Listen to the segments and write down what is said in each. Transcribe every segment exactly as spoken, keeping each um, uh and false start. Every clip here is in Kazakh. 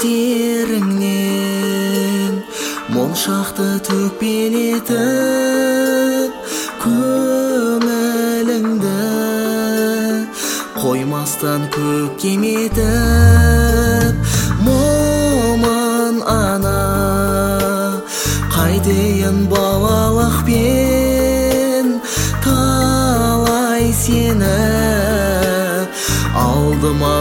көздеріңнен мол шақты төкпелетіп көңіліңді қоймастан көкем етіп момын ана қайтейін балалықпен талай сені алдыма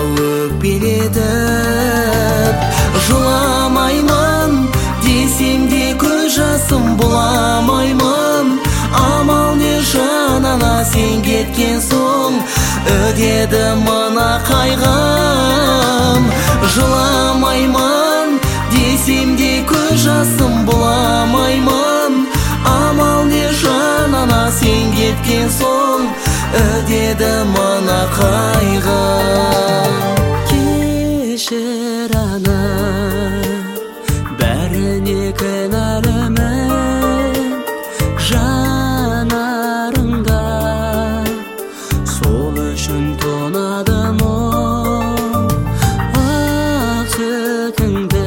өкпелетіп жыламаймын десем де көз жасым бұламаймын амал не жанана сен кеткен соң өтеді мына қайғым жыламаймын десем де көз жасым бұламаймын амал не жанана сен кеткен соң өтеді мына қайғым кешір ана бәріне кінәлімін жанарыңда сол үшін тонадым ақ сүтіңді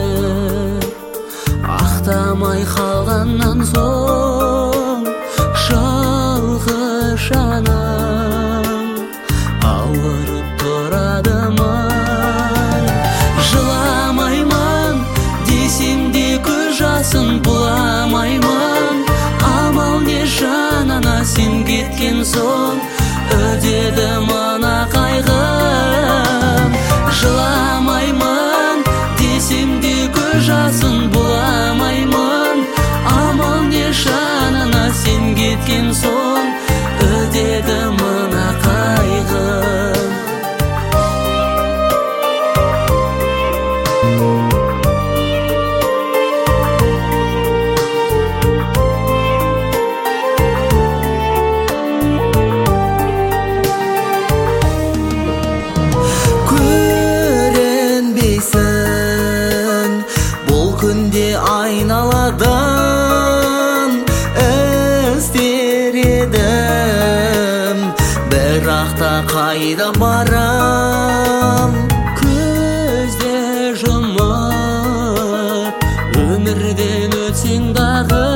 ақтамай қалғаннан соң жалғыз жаным ауырып тұрадымын жыламаймын десем де көз жасын бұламаймын амал не жанана сен кеткен соң өтеді мына қайғым жыламаймын десем де көз жасын бұламаймын амал не жанана сен кеткен соң өтеді мына қайғым көрінбейсің бұл күнде айналадан іздер едім бірақ та қайда барам көзде жұмып өмірден өтсең дағы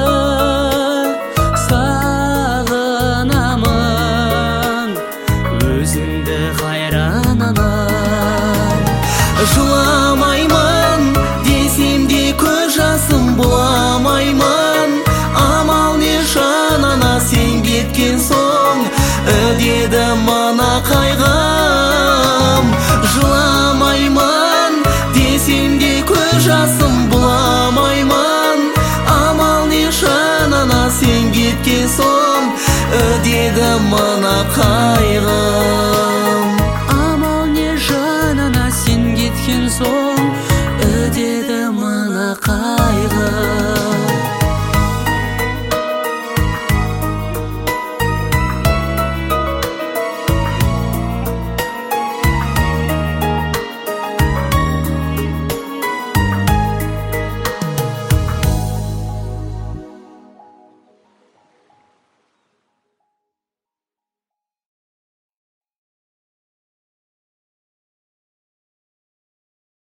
сағынамын өзіңді қайран анам жыламаймын десем де көз жасым бұламаймын амал не жанана сен кеткен соң өтеді мына қайғым жыламаймын десем де көз жасым бұламаймын амал не жанана сен кеткен соң өтеді мына қайғым амал не жанана сен кеткен соң өтеді мына қайғым